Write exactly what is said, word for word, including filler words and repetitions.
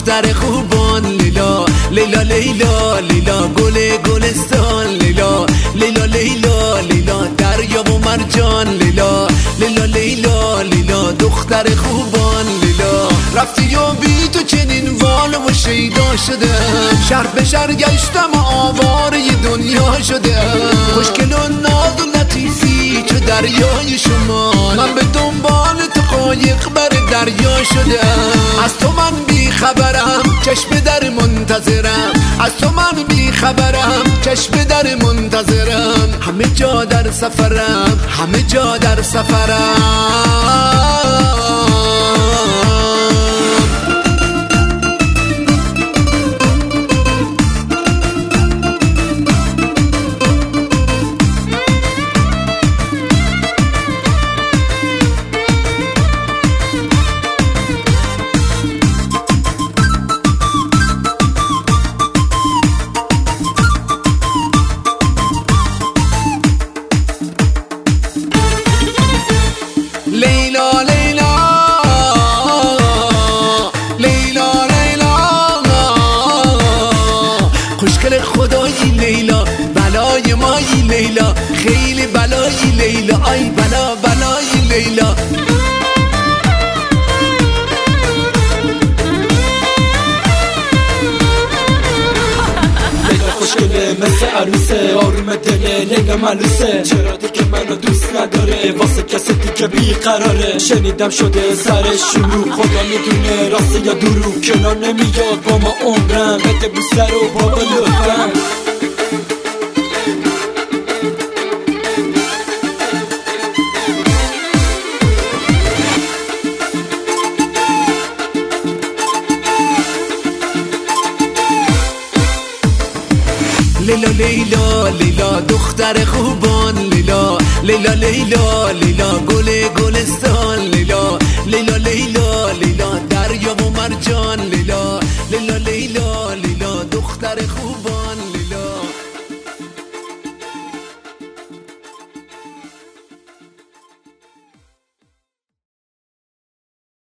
دختر خوبان لیلا لیلا لیلا لیلا گل گلستان لیلا لیلا لیلا لیلا دریا و مرجان لیلا لیلا لیلا لیلا دختر خوبان لیلا رفتی و بی تو چنین وال و شیدا شدم شهر به شهر گشتم و آواره دنیا شدم خوشگل و ناز و لطیفی چو دریای شما من به دنبال تو قایق بر دریا شدم از تو من بی خبرم چشم در منتظرم از تو من بی خبرم چشم در منتظرم همه جا در سفرم همه جا در سفرم لیلا لیلا لیلا لیلا خوشگل خدایی لیلا بلای مایی لیلا خیلی بلایی لیلا آی بلا بلایی لیلا خوشگله مثل عروسه آروم دله لیلا ملوسه چرا دیگه منو دوست نداره واسه کسی دیگه بیقراره شنیدم شده سرش شروع خدا میدونه راسته یا دروغ کنار نمیاد با ما عمرم بده بوسه رو بابا لطفم لیلا لیلا لیلا دختر خوبان لیلا لیلا لیلا لیلا گل گلستان لیلا لیلا لیلا